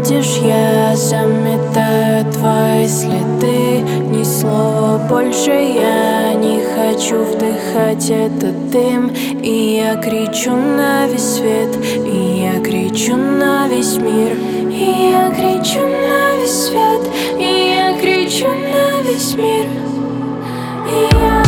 Видишь, я заметаю твои следы. Ни слова больше я не хочу вдыхать этот дым. И я кричу на весь свет, и я кричу на весь мир. И я кричу на весь свет, и я кричу на весь мир. И я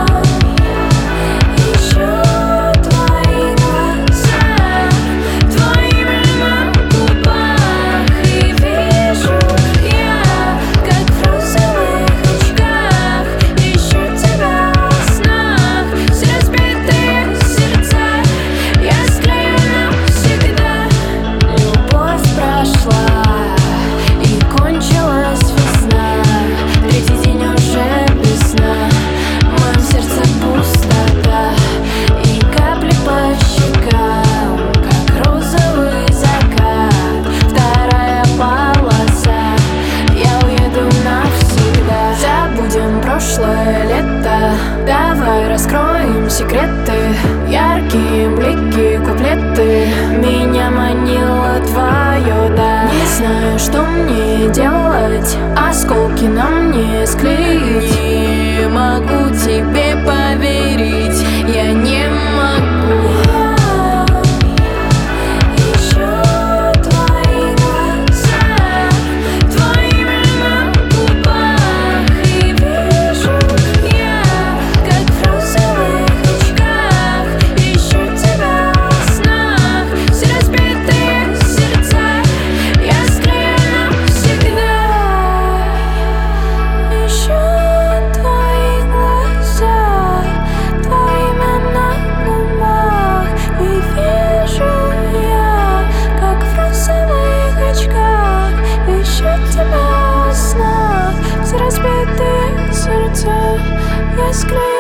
прошлое лето, давай раскроем секреты. Яркие блики, куплеты. Меня манило твое «да». Не знаю, что мне делать, осколки на мне склеить. Не могу тебе поверить, я не могу. Разбитые сердца я склею.